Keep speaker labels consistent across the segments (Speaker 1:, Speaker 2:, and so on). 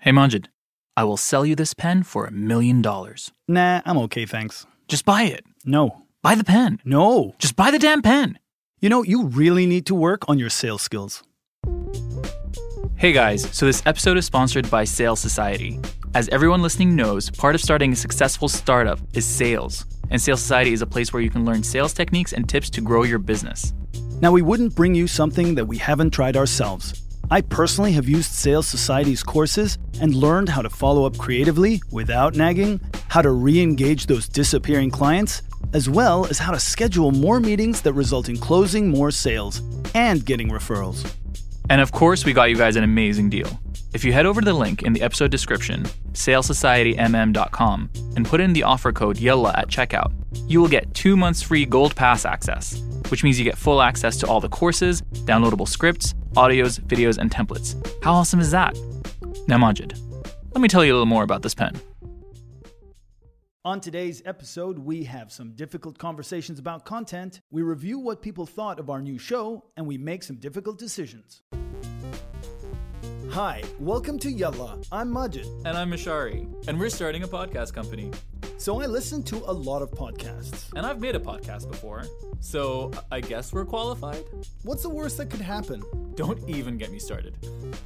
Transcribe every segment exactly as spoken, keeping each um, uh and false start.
Speaker 1: Hey Manjid, I will sell you this pen for a million dollars.
Speaker 2: Nah, I'm okay, thanks.
Speaker 1: Just buy it.
Speaker 2: No.
Speaker 1: Buy the pen.
Speaker 2: No.
Speaker 1: Just buy the damn pen.
Speaker 2: You know, you really need to work on your sales skills.
Speaker 1: Hey guys, so this episode is sponsored by Sales Society. As everyone listening knows, part of starting a successful startup is sales. And Sales Society is a place where you can learn sales techniques and tips to grow your business.
Speaker 2: Now, we wouldn't bring you something that we haven't tried ourselves. I personally have used Sales Society's courses and learned how to follow up creatively without nagging, how to re-engage those disappearing clients, as well as how to schedule more meetings that result in closing more sales and getting referrals.
Speaker 1: And of course, we got you guys an amazing deal. If you head over to the link in the episode description, sales society m m dot com, and put in the offer code YALLA at checkout, you will get two months free Gold Pass access, which means you get full access to all the courses, downloadable scripts, audios, videos, and templates. How awesome is that? Now, Manjid, let me tell you a little more about this pen.
Speaker 2: On today's episode, we have some difficult conversations about content, we review what people thought of our new show, and we make some difficult decisions. Hi, welcome to Yalla. I'm Majid.
Speaker 1: And I'm Mishari, and we're starting a podcast company.
Speaker 2: So I listen to a lot of podcasts.
Speaker 1: And I've made a podcast before, so I guess we're qualified?
Speaker 2: What's the worst that could happen?
Speaker 1: Don't even get me started.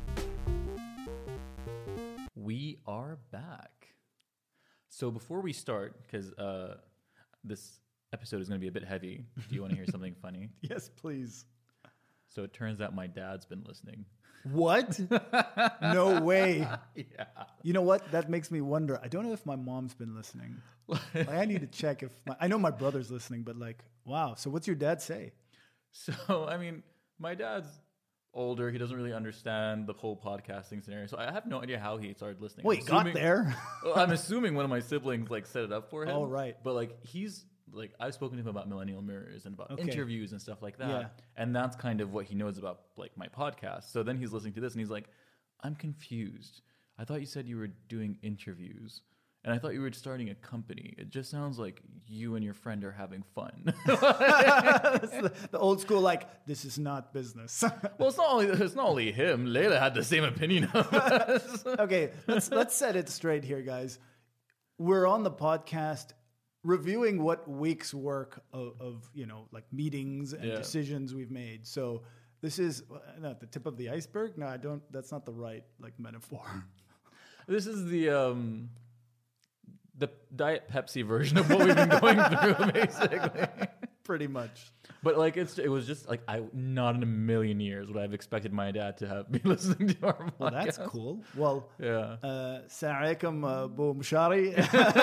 Speaker 1: We are back. So before we start, because uh, this episode is going to be a bit heavy, do you want to hear something funny?
Speaker 2: Yes, please.
Speaker 1: So it turns out my dad's been listening.
Speaker 2: What? No way.
Speaker 1: Yeah.
Speaker 2: You know what? That makes me wonder. I don't know if my mom's been listening. Like, I need to check if my, I know my brother's listening, but like, wow. So what's your dad say?
Speaker 1: So, I mean, my dad's older. He doesn't really understand the whole podcasting scenario. So I have no idea how he started listening.
Speaker 2: Well, he got there.
Speaker 1: Well, I'm assuming one of my siblings like set it up for him.
Speaker 2: Oh, right.
Speaker 1: But like he's like I've spoken to him about millennial mirrors and about
Speaker 2: Okay.
Speaker 1: interviews and stuff like that.
Speaker 2: Yeah.
Speaker 1: And that's kind of what he knows about like my podcast. So then he's listening to this and he's like, I'm confused. I thought you said you were doing interviews. And I thought you were starting a company. It just sounds like you and your friend are having fun.
Speaker 2: the, the old school, like, this is not business.
Speaker 1: Well, it's not only it's not only him. Layla had the same opinion of us.
Speaker 2: Okay, let's let's set it straight here, guys. We're on the podcast reviewing what week's work of, of you know, like meetings and
Speaker 1: Yeah.
Speaker 2: decisions we've made. So this is uh, not the tip of the iceberg. No, I don't. That's not the right like metaphor.
Speaker 1: This is the um, the Diet Pepsi version of what we've been going through, basically.
Speaker 2: Pretty much.
Speaker 1: But like it's it was just like I not in a million years would I have expected my dad to have been listening to our podcast.
Speaker 2: Well, that's cool. Well,
Speaker 1: Yeah.
Speaker 2: uh, Assalamu alaikum, uh, Bu Mshari.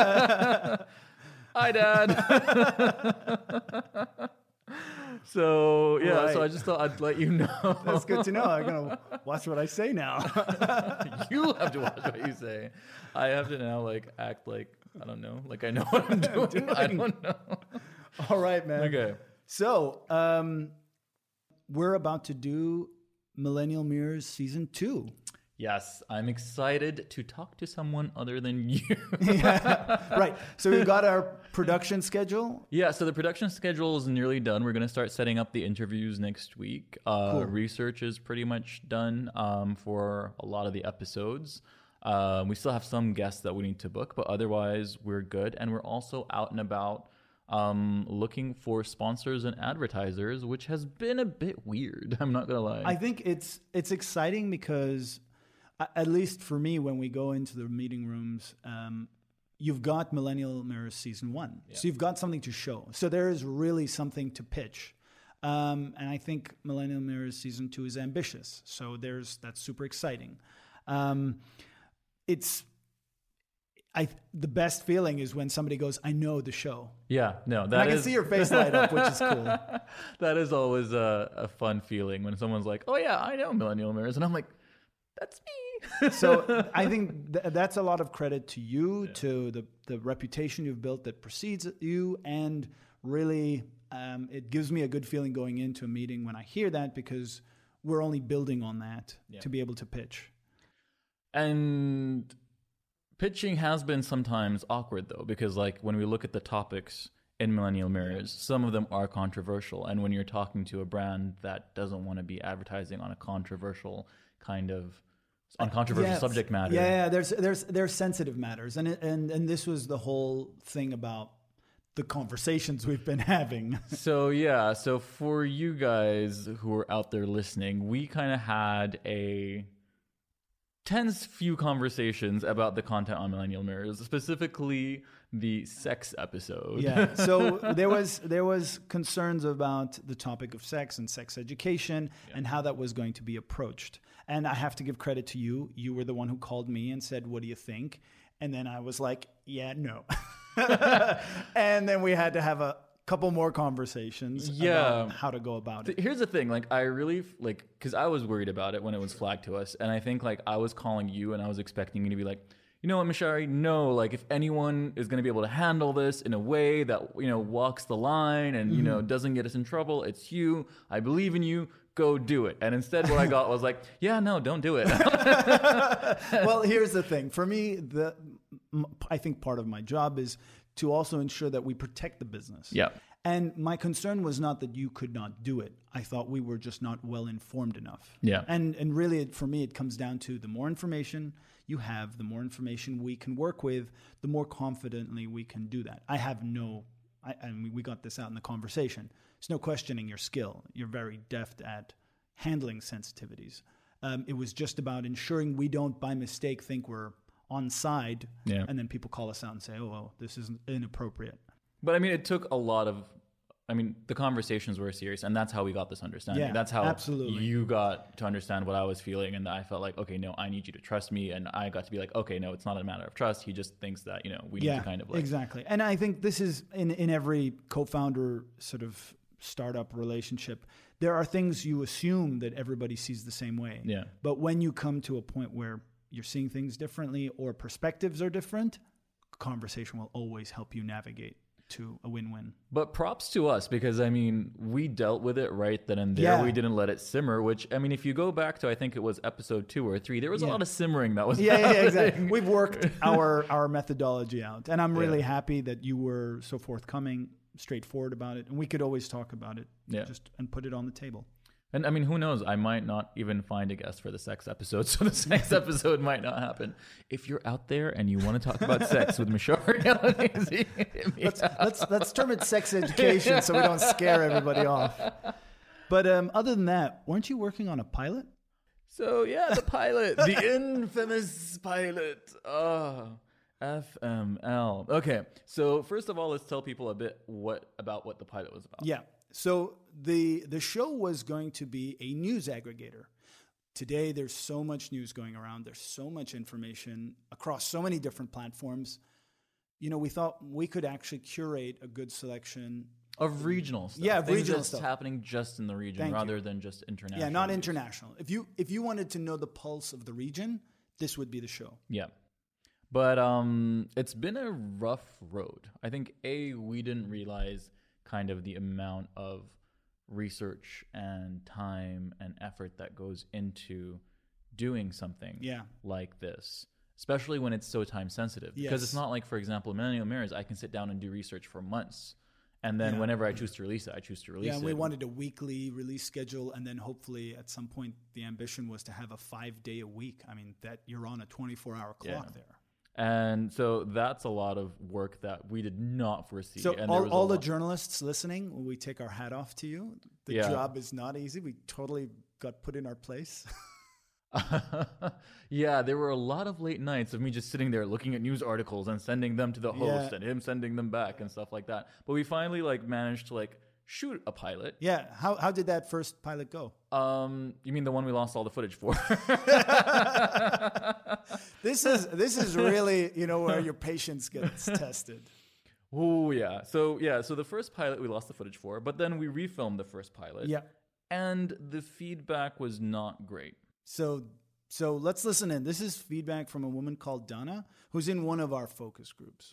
Speaker 1: Hi, Dad. So yeah,
Speaker 2: Right.
Speaker 1: so I just thought I'd let you know.
Speaker 2: That's good to know. I'm gonna watch what I say now.
Speaker 1: You have to watch what you say. I have to now like act like I don't know, like I know what I'm doing. I don't know.
Speaker 2: All right, man.
Speaker 1: Okay.
Speaker 2: So, um, we're about to do Millennial Mirrors Season two.
Speaker 1: Yes, I'm excited to talk to someone other than you.
Speaker 2: Yeah, right. So we've got our production schedule.
Speaker 1: Yeah, so the production schedule is nearly done. We're going to start setting up the interviews next week. Uh,
Speaker 2: Cool.
Speaker 1: Research is pretty much done um, for a lot of the episodes. Uh, we still have some guests that we need to book, but otherwise we're good. And we're also out and about um, looking for sponsors and advertisers, which has been a bit weird. I'm not going to lie.
Speaker 2: I think it's it's exciting because, a- at least for me, when we go into the meeting rooms, um, you've got Millennial Mirrors Season one.
Speaker 1: Yeah.
Speaker 2: So you've got something to show. So there is really something to pitch. Um, and I think Millennial Mirrors Season two is ambitious. So there's that's super exciting. Um, it's I the best feeling is when somebody goes, I know the show.
Speaker 1: yeah, no,
Speaker 2: And
Speaker 1: that
Speaker 2: I can
Speaker 1: is-
Speaker 2: see your face light up, which is cool.
Speaker 1: That is always a, a fun feeling when someone's like, oh yeah, I know Millennial Mirrors. And I'm like, that's me.
Speaker 2: So I think th- that's a lot of credit to you, to the, the reputation you've built that precedes you, and really um, it gives me a good feeling going into a meeting when I hear that, because we're only building on that
Speaker 1: Yeah.
Speaker 2: to be able to pitch.
Speaker 1: And pitching has been sometimes awkward though, because like when we look at the topics in Millennial Mirrors, some of them are controversial. And when you're talking to a brand that doesn't want to be advertising on a controversial kind of on controversial
Speaker 2: yeah,
Speaker 1: subject matter.
Speaker 2: Yeah, yeah, there's there's there's sensitive matters, and and and this was the whole thing about the conversations we've been having.
Speaker 1: So yeah, so for you guys who are out there listening, we kind of had a tense few conversations about the content on Millennial Mirrors, specifically the sex episode.
Speaker 2: Yeah. So there was there was concerns about the topic of sex and sex education yeah. and how that was going to be approached. And I have to give credit to you. You were the one who called me and said, "What do you think?" And then I was like, "Yeah, no." And then we had to have a couple more conversations
Speaker 1: yeah.
Speaker 2: about how to go about it.
Speaker 1: Here's the thing, like I really like because I was worried about it when it was flagged to us, and I think like I was calling you and I was expecting you to be like, you know what, Mishari, no, like if anyone is going to be able to handle this in a way that, you know, walks the line and, you mm-hmm. know, doesn't get us in trouble, it's you. I believe in you. Go do it. And instead what I got was like, yeah, no, don't do it.
Speaker 2: Well, here's the thing. For me, the I think part of my job is to also ensure that we protect the business.
Speaker 1: Yeah.
Speaker 2: And my concern was not that you could not do it. I thought we were just not well informed enough.
Speaker 1: Yeah.
Speaker 2: And and really, it, for me, it comes down to the more information you have, the more information we can work with, the more confidently we can do that. I have no, I, and we got this out in the conversation. There's no questioning your skill. You're very deft at handling sensitivities. Um, it was just about ensuring we don't, by mistake, think we're on side,
Speaker 1: yeah.
Speaker 2: and then people call us out and say, "Oh, well, this is inappropriate."
Speaker 1: But I mean, it took a lot of, I mean, the conversations were serious, and that's how we got this understanding.
Speaker 2: Yeah,
Speaker 1: that's how
Speaker 2: absolutely.
Speaker 1: you got to understand what I was feeling, and I felt like, okay, no, I need you to trust me, and I got to be like, okay, no, it's not a matter of trust. He just thinks that, you know, we
Speaker 2: yeah,
Speaker 1: need to kind of like...
Speaker 2: exactly. And I think this is in, in every co-founder sort of startup relationship, there are things you assume that everybody sees the same way.
Speaker 1: Yeah.
Speaker 2: But when you come to a point where you're seeing things differently or perspectives are different, conversation will always help you navigate to a win-win.
Speaker 1: But props to us, because I mean, we dealt with it right then and there.
Speaker 2: Yeah.
Speaker 1: We didn't let it simmer, which, I mean, if you go back to, I think it was episode two or three, there was
Speaker 2: yeah.
Speaker 1: a lot of simmering that was
Speaker 2: yeah,
Speaker 1: happening.
Speaker 2: yeah, exactly. We've worked our, our methodology out, and I'm really
Speaker 1: yeah.
Speaker 2: happy that you were so forthcoming, straightforward about it, and we could always talk about it
Speaker 1: yeah.
Speaker 2: just and put it on the table.
Speaker 1: And I mean, who knows? I might not even find a guest for the sex episode, so the sex episode might not happen. If you're out there and you want to talk about sex with Mishari Albanese,
Speaker 2: let's, let's let's term it sex education so we don't scare everybody off. But um, other than that, weren't you working on a pilot?
Speaker 1: So yeah, the pilot, the infamous pilot. Oh, F M L. Okay, so first of all, let's tell people a bit what about what the pilot was about.
Speaker 2: Yeah. So the the show was going to be a news aggregator. Today, there's so much news going around. There's so much information across so many different platforms. You know, we thought we could actually curate a good selection
Speaker 1: of regional stuff.
Speaker 2: Yeah,
Speaker 1: Things
Speaker 2: regional
Speaker 1: that's
Speaker 2: stuff
Speaker 1: happening just in the region
Speaker 2: Thank
Speaker 1: rather
Speaker 2: you.
Speaker 1: than just international.
Speaker 2: Yeah, not
Speaker 1: news.
Speaker 2: international. If you if you wanted to know the pulse of the region, this would be the show.
Speaker 1: Yeah. But um, it's been a rough road. I think, A, we didn't realize kind of the amount of research and time and effort that goes into doing something
Speaker 2: yeah.
Speaker 1: like this, especially when it's so time sensitive.
Speaker 2: Yes.
Speaker 1: Because it's not like, for example, Millennial Mirrors, I can sit down and do research for months. And then
Speaker 2: yeah.
Speaker 1: whenever I choose to release it, I choose to release
Speaker 2: yeah,
Speaker 1: it.
Speaker 2: and we wanted a weekly release schedule, and then hopefully at some point the ambition was to have a five day a week. I mean, that you're on a twenty-four hour clock
Speaker 1: yeah.
Speaker 2: there.
Speaker 1: And so that's a lot of work that we did not foresee.
Speaker 2: So
Speaker 1: and
Speaker 2: all, all the
Speaker 1: lot.
Speaker 2: journalists listening, we take our hat off to you. The
Speaker 1: yeah.
Speaker 2: job is not easy. We totally got put in our place.
Speaker 1: Yeah, there were a lot of late nights of me just sitting there looking at news articles and sending them to the host
Speaker 2: Yeah.
Speaker 1: and him sending them back and stuff like that. But we finally like managed to like shoot a pilot.
Speaker 2: Yeah. How how did that first pilot go?
Speaker 1: Um, you mean the one we lost all the footage for?
Speaker 2: This is this is really, you know, where your patience gets tested.
Speaker 1: Oh yeah. So yeah, so the first pilot we lost the footage for, but then we refilmed the first pilot.
Speaker 2: Yeah.
Speaker 1: And the feedback was not great.
Speaker 2: So so let's listen in. This is feedback from a woman called Donna, who's in one of our focus groups.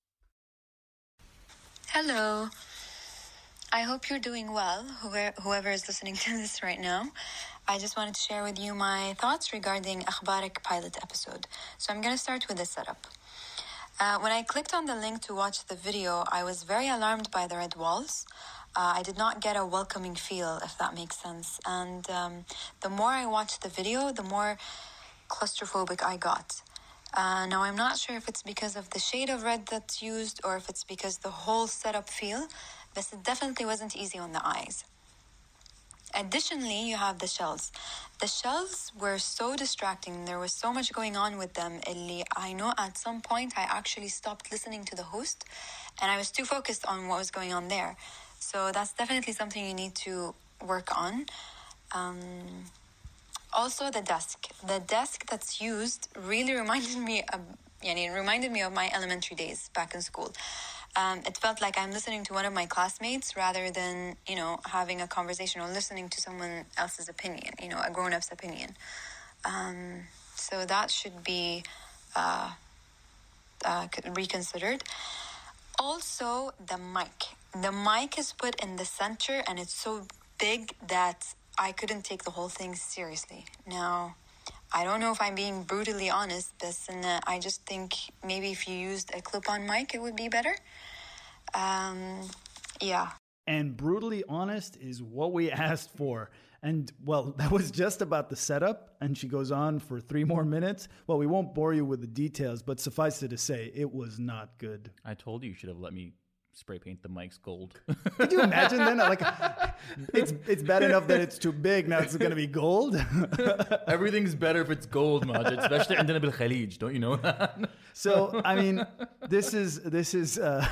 Speaker 3: Hello. I hope you're doing well, whoever, whoever is listening to this right now. I just wanted to share with you my thoughts regarding Akhbarik pilot episode. So I'm going to start with the setup. Uh, when I clicked on the link to watch the video, I was very alarmed by the red walls. Uh, I did not get a welcoming feel, if that makes sense. And um, the more I watched the video, the more claustrophobic I got. Uh, now, I'm not sure if it's because of the shade of red that's used or if it's because the whole setup feel, but it definitely wasn't easy on the eyes. Additionally, you have the shells. The shells were so distracting. There was so much going on with them. Illi, I know at some point I actually stopped listening to the host and I was too focused on what was going on there. So that's definitely something you need to work on. Um, also, the desk. The desk that's used really reminded me of, yani, it reminded me of my elementary days back in school. Um, it felt like I'm listening to one of my classmates rather than, you know, having a conversation or listening to someone else's opinion, you know, a grown-up's opinion. Um, so that should be uh, uh, reconsidered. Also, the mic. The mic is put in the center and it's so big that I couldn't take the whole thing seriously. Now, I don't know if I'm being brutally honest, but uh, I just think maybe if you used a clip-on mic, it would be better. Um, yeah.
Speaker 2: And brutally honest is what we asked for. And, well, that was just about the setup. And she goes on for three more minutes. Well, we won't bore you with the details, but suffice it to say, it was not good.
Speaker 1: I told you you should have let me spray paint the mics gold.
Speaker 2: Could you imagine then? Like, it's it's bad enough that it's too big. Now it's going to be gold.
Speaker 1: Everything's better if it's gold, Majid. Especially عندنا بالخليج. Don't you know that?
Speaker 2: So, I mean, this is this is uh,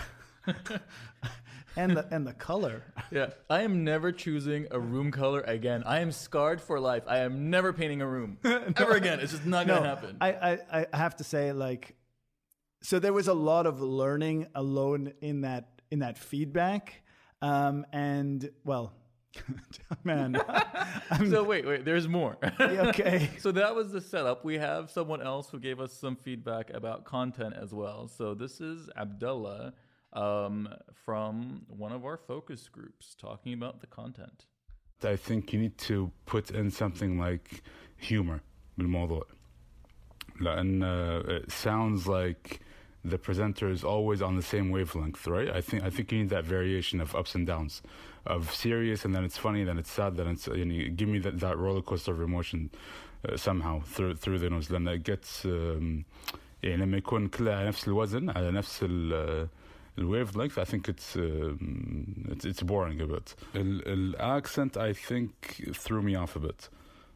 Speaker 2: and the and the color.
Speaker 1: Yeah, I am never choosing a room color again. I am scarred for life. I am never painting a room no, ever again. It's just not going to
Speaker 2: no,
Speaker 1: happen.
Speaker 2: I, I I have to say, like, so there was a lot of learning alone in that. in that feedback. Um, and well, man.
Speaker 1: So wait, wait, there's more.
Speaker 2: Okay.
Speaker 1: So that was the setup. We have someone else who gave us some feedback about content as well. So this is Abdullah um, from one of our focus groups talking about the content.
Speaker 4: I think you need to put in something like humor بالموضوع. لأن uh, it sounds like the presenter is always on the same wavelength, right? I think I think you need that variation of ups and downs, of serious and then it's funny, then it's sad, then it's you know, give me that, that roller coaster of emotion uh, somehow through through the nose. لأن it gets um, يعني لما يكون كله على نفس الوزن على نفس ال the wavelength, I think it's, um, it's it's boring a bit. The accent, I think, threw me off a bit.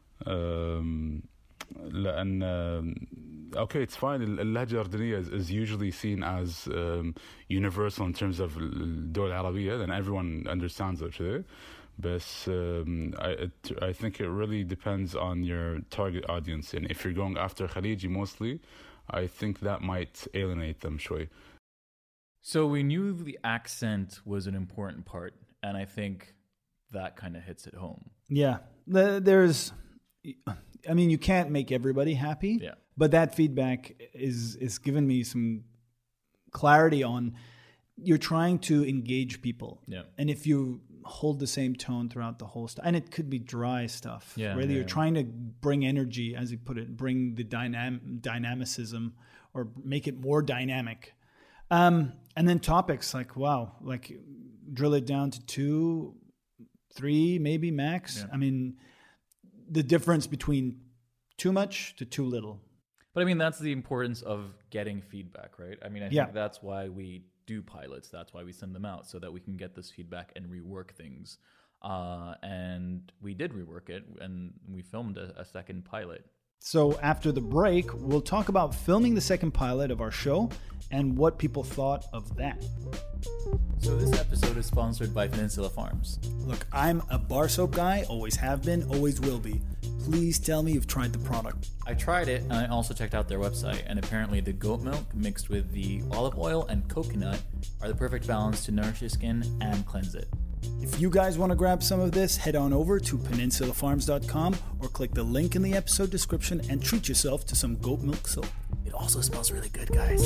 Speaker 4: Um, لأن uh, okay, it's fine. اللهجة الأردنية is, is usually seen as um, universal in terms of الدول العربية, and everyone understands it today. But um, I it, I think it really depends on your target audience, and if you're going after Khaliji mostly, I think that might alienate them شوي.
Speaker 1: So we knew the accent was an important part, and I think that kind of hits it home.
Speaker 2: Yeah, there's. I mean, you can't make everybody happy,
Speaker 1: yeah.
Speaker 2: But that feedback is is giving me some clarity on you're trying to engage people,
Speaker 1: yeah.
Speaker 2: And if you hold the same tone throughout the whole stuff, and it could be dry stuff,
Speaker 1: yeah,
Speaker 2: whether
Speaker 1: yeah,
Speaker 2: you're
Speaker 1: yeah.
Speaker 2: trying to bring energy, as you put it, bring the dynam- dynamicism, or make it more dynamic. Um, and then topics like, wow, like drill it down to two, three, maybe max.
Speaker 1: Yeah.
Speaker 2: I mean, the difference between too much to too little.
Speaker 1: But I mean, that's the importance of getting feedback, right? I mean, I
Speaker 2: yeah.
Speaker 1: think that's why we do pilots. That's why we send them out, so that we can get this feedback and rework things. Uh, and we did rework it, and we filmed a, a second pilot. So after the break, we'll talk about filming the second pilot of our show and what people thought of that. So this episode is sponsored by Peninsula Farms.
Speaker 2: Look, I'm a bar soap guy, always have been, always will be. Please tell me you've tried the product.
Speaker 1: I tried it, and I also checked out their website, and apparently the goat milk mixed with the olive oil and coconut are the perfect balance to nourish your skin and cleanse it. If you guys want to grab some of this, head on over to peninsula farms dot com or click the link in the episode description and treat yourself to some goat milk soap. It also smells really good, guys.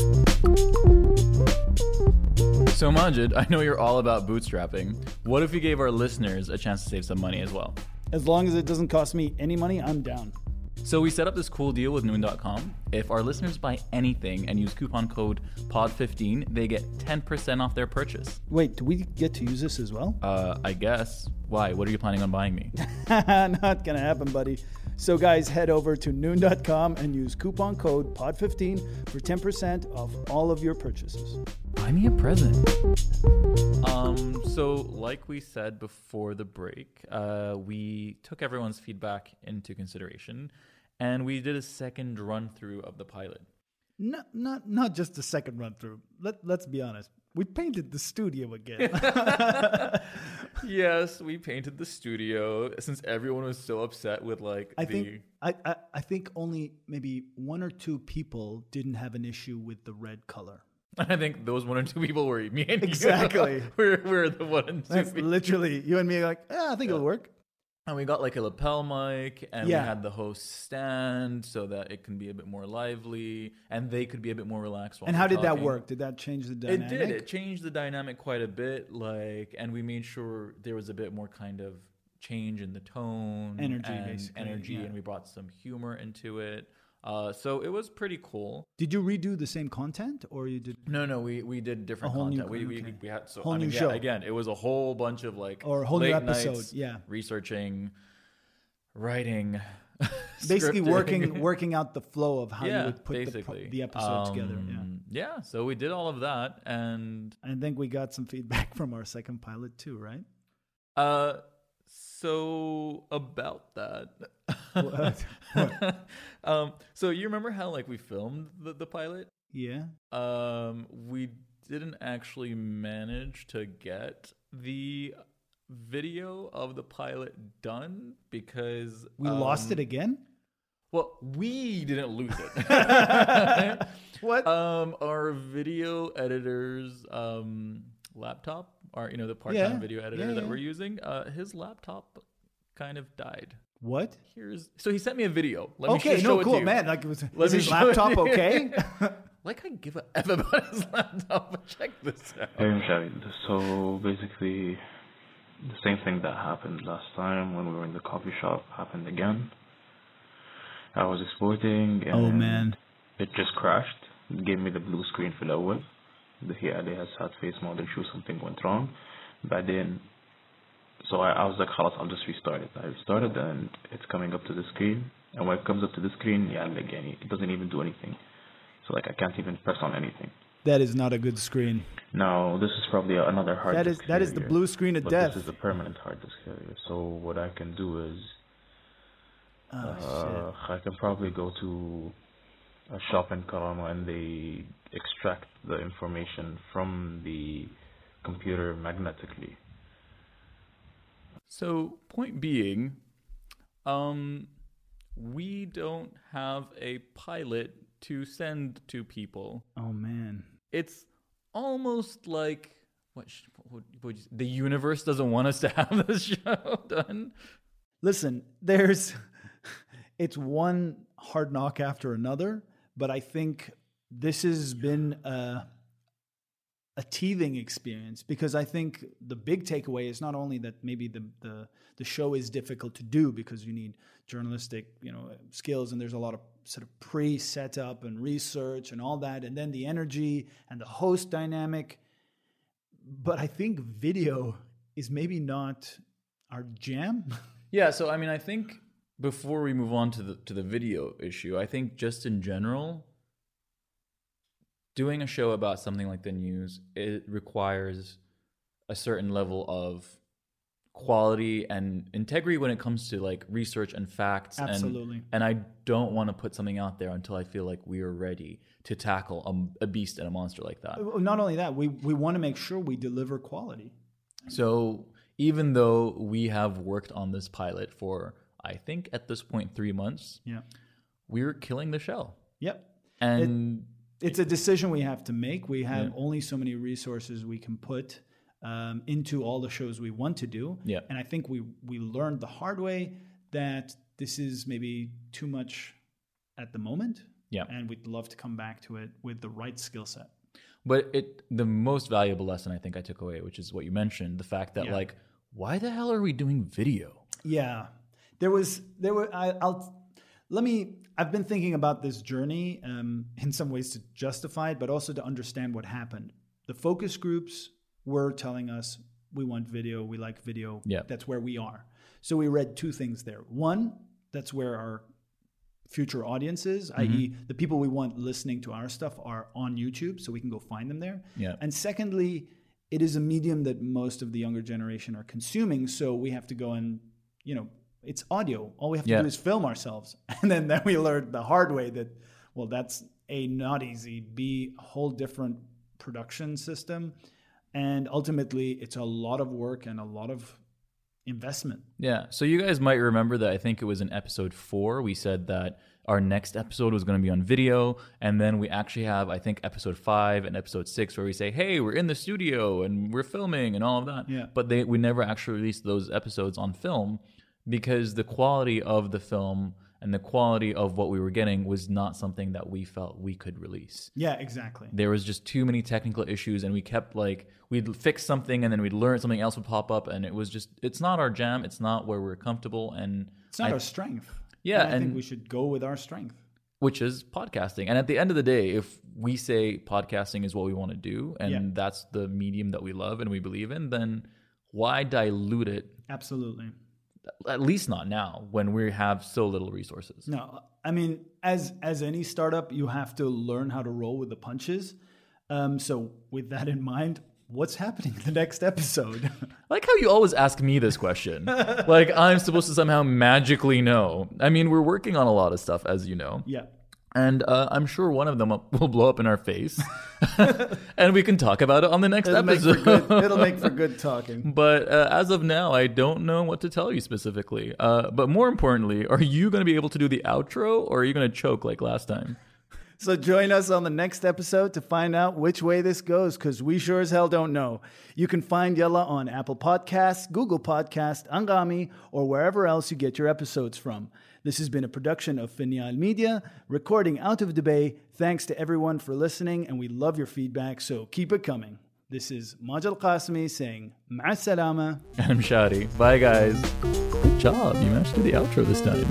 Speaker 1: So Majid, I know you're all about bootstrapping. What if we gave our listeners a chance to save some money as well?
Speaker 2: As long as it doesn't cost me any money, I'm down.
Speaker 1: So we set up this cool deal with noon dot com. If our listeners buy anything and use coupon code P O D fifteen, they get ten percent off their purchase.
Speaker 2: Wait, do we get to use this as well?
Speaker 1: Uh, I guess. Why? What are you planning on buying me?
Speaker 2: Not gonna happen, buddy. So guys, head over to noon dot com and use coupon code P O D fifteen for ten percent off all of your purchases.
Speaker 1: Buy me a present. Um, so like we said before the break, uh, we took everyone's feedback into consideration and we did a second run through of the pilot.
Speaker 2: Not not not just a second run through. Let let's be honest. We painted the studio again.
Speaker 1: Yes, we painted the studio since everyone was so upset with like
Speaker 2: I
Speaker 1: the
Speaker 2: think I, I, I think only maybe one or two people didn't have an issue with the red color.
Speaker 1: I think those one or two people were me and
Speaker 2: Exactly.
Speaker 1: you. we're, we're the one and two
Speaker 2: That's
Speaker 1: people.
Speaker 2: literally you and me are like, yeah, I think
Speaker 1: Yeah.
Speaker 2: it'll work.
Speaker 1: And we got like a lapel mic and
Speaker 2: Yeah.
Speaker 1: we had the host stand so that it can be a bit more lively and they could be a bit more relaxed while
Speaker 2: And
Speaker 1: we're
Speaker 2: how did that
Speaker 1: talking.
Speaker 2: work? Did that change the dynamic?
Speaker 1: It did. It changed the dynamic quite a bit. Like, and we made sure there was a bit more kind of change in the tone,
Speaker 2: Energy,
Speaker 1: and
Speaker 2: basically,
Speaker 1: energy,
Speaker 2: yeah.
Speaker 1: and we brought some humor into it. Uh, so it was pretty cool.
Speaker 2: Did you redo the same content, or you did,
Speaker 1: No, no, we we did different
Speaker 2: A whole new
Speaker 1: content. we, we
Speaker 2: okay.
Speaker 1: we had so
Speaker 2: Whole
Speaker 1: I mean,
Speaker 2: new
Speaker 1: yeah,
Speaker 2: show.
Speaker 1: again. It was a whole bunch of like
Speaker 2: or a whole new
Speaker 1: late
Speaker 2: episode?
Speaker 1: nights
Speaker 2: Yeah,
Speaker 1: researching, writing,
Speaker 2: basically
Speaker 1: scripting.
Speaker 2: working working out the flow of how
Speaker 1: yeah,
Speaker 2: you would put the,
Speaker 1: basically
Speaker 2: pro- the episode together. Yeah,
Speaker 1: Um, yeah. So we did all of that, and
Speaker 2: I think we got some feedback from our second pilot too, right?
Speaker 1: uh, so about that.
Speaker 2: What? What?
Speaker 1: um, so you remember how like we filmed the, the pilot?
Speaker 2: Yeah.
Speaker 1: Um, we didn't actually manage to get the video of the pilot done because
Speaker 2: We
Speaker 1: um,
Speaker 2: lost it again?
Speaker 1: Well, we didn't lose it.
Speaker 2: What?
Speaker 1: Um, our video editor's um, laptop, or you know, the part-time
Speaker 2: Yeah.
Speaker 1: video editor
Speaker 2: Yeah,
Speaker 1: that
Speaker 2: yeah.
Speaker 1: we're using, uh, his laptop kind of died.
Speaker 2: What?
Speaker 1: Here's so he sent me a video. Let me
Speaker 2: Okay,
Speaker 1: just
Speaker 2: no,
Speaker 1: show it to
Speaker 2: cool,
Speaker 1: you.
Speaker 2: man. Like, was,
Speaker 1: Let
Speaker 2: is
Speaker 1: me
Speaker 2: his
Speaker 1: show it
Speaker 2: laptop
Speaker 1: to you.
Speaker 2: okay?
Speaker 1: Like I give a f about his laptop. But check this out.
Speaker 5: Hey, Mshahid. So basically, the same thing that happened last time when we were in the coffee shop happened again. I was exporting and
Speaker 2: Oh, man.
Speaker 5: it just crashed. It gave me the blue screen for the awal. The here they has sad face mode issue, something went wrong. But then, so I, I was like, خلاص, I'll just restart it. I restarted and it's coming up to the screen. And when it comes up to the screen, yeah, like, it doesn't even do anything. So like I can't even press on anything.
Speaker 2: That is not a good screen.
Speaker 5: No, this is probably another hard
Speaker 2: That is
Speaker 5: disk
Speaker 2: that is the
Speaker 5: failure.
Speaker 2: blue screen of
Speaker 5: But
Speaker 2: death.
Speaker 5: this is a permanent hard disk failure. So what I can do is
Speaker 2: Oh,
Speaker 5: uh, I can probably go to a shop in Karama and they extract the information from the computer magnetically.
Speaker 1: So point being, um, we don't have a pilot to send to people.
Speaker 2: shit. Oh, man.
Speaker 1: It's almost like what, sh- what would you, the universe doesn't want us to have this show done.
Speaker 2: Listen, there's it's one hard knock after another, but I think this has been a, a teething experience because I think the big takeaway is not only that maybe the, the the show is difficult to do because you need journalistic, you know, skills and there's a lot of sort of pre-set up and research and all that, and then the energy and the host dynamic. But I think video is maybe not our jam.
Speaker 1: Yeah, so I mean, I think before we move on to the to the video issue, I think just in general, doing a show about something like the news, it requires a certain level of quality and integrity when it comes to like research and facts.
Speaker 2: Absolutely.
Speaker 1: And, and I don't want to put something out there until I feel like we are ready to tackle a, a beast and a monster like that.
Speaker 2: Not only that, we, we want to make sure we deliver quality.
Speaker 1: So even though we have worked on this pilot for, I think at this point, three months,
Speaker 2: Yeah.
Speaker 1: we're killing the show.
Speaker 2: Yep.
Speaker 1: And
Speaker 2: It's a decision we have to make. We have
Speaker 1: Yeah.
Speaker 2: only so many resources we can put um, into all the shows we want to do.
Speaker 1: Yeah.
Speaker 2: And I think we we learned the hard way that this is maybe too much at the moment.
Speaker 1: Yeah.
Speaker 2: And we'd love to come back to it with the right skill set.
Speaker 1: But it the most valuable lesson I think I took away, which is what you mentioned, the fact that
Speaker 2: Yeah.
Speaker 1: like, why the hell are we doing video?
Speaker 2: Yeah, there was there were. I, I'll let me. I've been thinking about this journey um, in some ways to justify it, but also to understand what happened. The focus groups were telling us we want video, we like video.
Speaker 1: Yeah.
Speaker 2: That's where we are. So we read two things there. One, that's where our future audience is,
Speaker 1: Mm-hmm.
Speaker 2: that is the people we want listening to our stuff are on YouTube, so we can go find them there.
Speaker 1: Yeah.
Speaker 2: And secondly, it is a medium that most of the younger generation are consuming, so we have to go and, you know, it's audio. All we have to
Speaker 1: Yeah.
Speaker 2: do is film ourselves. And then, then we learned the hard way that, well, that's A, not easy, B, a whole different production system. And ultimately, it's a lot of work and a lot of investment.
Speaker 1: Yeah. So you guys might remember that I think it was in episode four. We said that our next episode was going to be on video. And then we actually have, I think, episode five and episode six where we say, hey, we're in the studio and we're filming and all of that.
Speaker 2: Yeah.
Speaker 1: But they we never actually released those episodes on film because the quality of the film and the quality of what we were getting was not something that we felt we could release.
Speaker 2: Yeah, exactly.
Speaker 1: There was just too many technical issues, and we kept like, we'd fix something and then we'd learn something else would pop up, and it was just, it's not our jam. It's not where we're comfortable. And
Speaker 2: It's not
Speaker 1: I-
Speaker 2: our strength.
Speaker 1: Yeah,
Speaker 2: And I
Speaker 1: and-
Speaker 2: think we should go with our strength.
Speaker 1: which is podcasting. And at the end of the day, if we say podcasting is what we want to do, and
Speaker 2: Yeah.
Speaker 1: that's the medium that we love and we believe in, then why dilute it?
Speaker 2: Absolutely.
Speaker 1: At least not now when we have so little resources.
Speaker 2: No, I mean, as as any startup, you have to learn how to roll with the punches. Um, so with that in mind, what's happening in the next episode?
Speaker 1: I like how you always ask me this question. Like I'm supposed to somehow magically know. I mean, we're working on a lot of stuff, as you know.
Speaker 2: Yeah.
Speaker 1: And uh, I'm sure one of them will blow up in our face. And we can talk about it on the next
Speaker 2: It'll make, for
Speaker 1: episode.
Speaker 2: good, it'll make for good talking.
Speaker 1: But uh, as of now, I don't know what to tell you specifically. Uh, but more importantly, are you going to be able to do the outro, or are you going to choke like last time?
Speaker 2: So join us on the next episode to find out which way this goes, because we sure as hell don't know. You can find Yalla on Apple Podcasts, Google Podcasts, Angami, or wherever else you get your episodes from. This has been a production of Finial Media, recording out of Dubai. Thanks to everyone for listening, and we love your feedback, so keep it coming. This is Majal Qasmi saying, Ma'a salama.
Speaker 1: And I'm Shadi. Bye, guys. Good job. You managed to do the outro this time.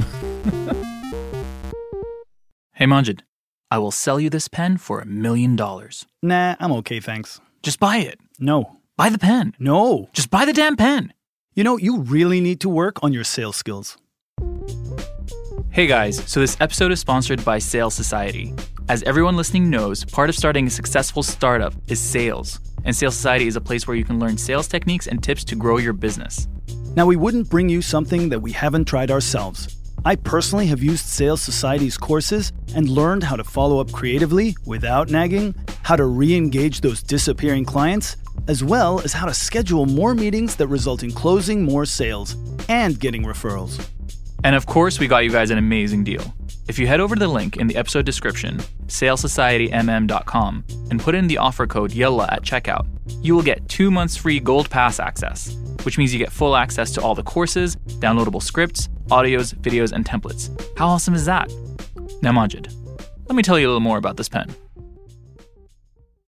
Speaker 1: Hey, Majid. I will sell you this pen for a million dollars.
Speaker 2: Nah, I'm okay, thanks.
Speaker 1: Just buy it.
Speaker 2: No.
Speaker 1: Buy the pen.
Speaker 2: No.
Speaker 1: Just buy the damn pen.
Speaker 2: You know, you really need to work on your sales skills.
Speaker 1: Hey guys, so this episode is sponsored by Sales Society. As everyone listening knows, part of starting a successful startup is sales. And Sales Society is a place where you can learn sales techniques and tips to grow your business.
Speaker 2: Now, we wouldn't bring you something that we haven't tried ourselves. I personally have used Sales Society's courses and learned how to follow up creatively without nagging, how to re-engage those disappearing clients, as well as how to schedule more meetings that result in closing more sales and getting referrals.
Speaker 1: And of course, we got you guys an amazing deal. If you head over to the link in the episode description, sales society m m dot com, and put in the offer code YALLA at checkout, you will get two months free Gold Pass access, which means you get full access to all the courses, downloadable scripts, audios, videos, and templates. How awesome is that? Now, Majid, let me tell you a little more about this pen.